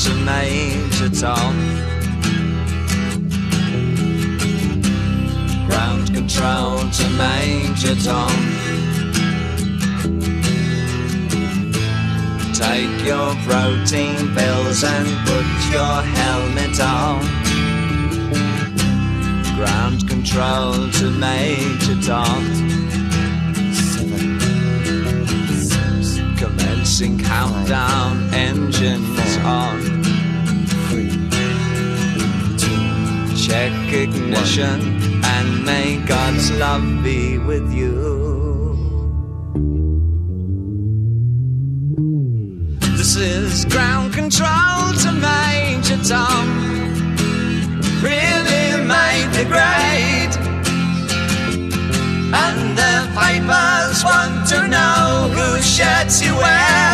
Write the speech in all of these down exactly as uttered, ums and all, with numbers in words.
to Major Tom. Ground control to Major Tom. Take your protein pills and put your helmet on. Ground control to Major Tom. Commencing countdown, engines on. Check ignition and may God's love be with you. This is ground control to Major Tom. Really made the grade, and the papers want to know whose shirts you wear.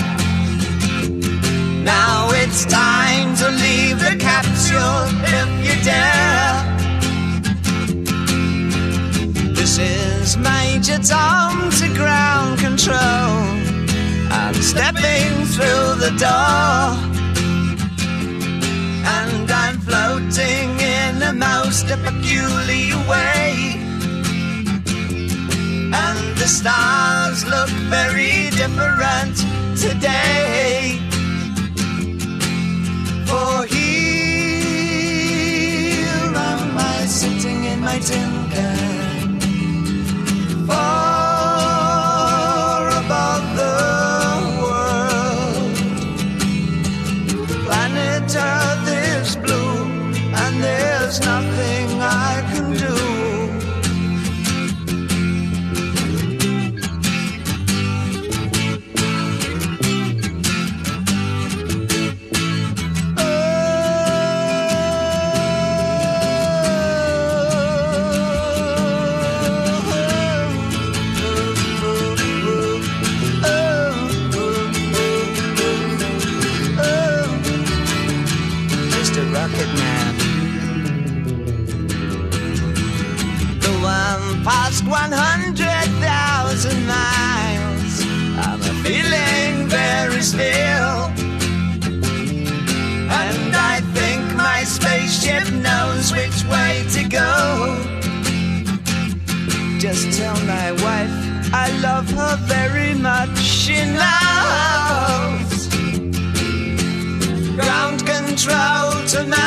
Now it's time to leave the capsule if you dare. This is Major Tom to ground control. I'm stepping through the door, and I'm floating in a most peculiar way. And the stars look very different today. For here am I sitting in my tin can, far above the world. Planet Earth is blue, and there's nothing I can do. Past one hundred thousand miles, I'm a feeling very still, and I think my spaceship knows which way to go. Just tell my wife I love her very much, she knows. Ground control to